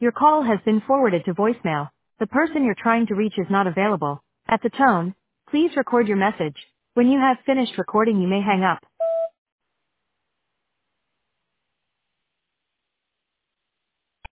Your call has been forwarded to voicemail. The person you're trying to reach is not available. At the tone, please record your message. When you have finished recording, you may hang up.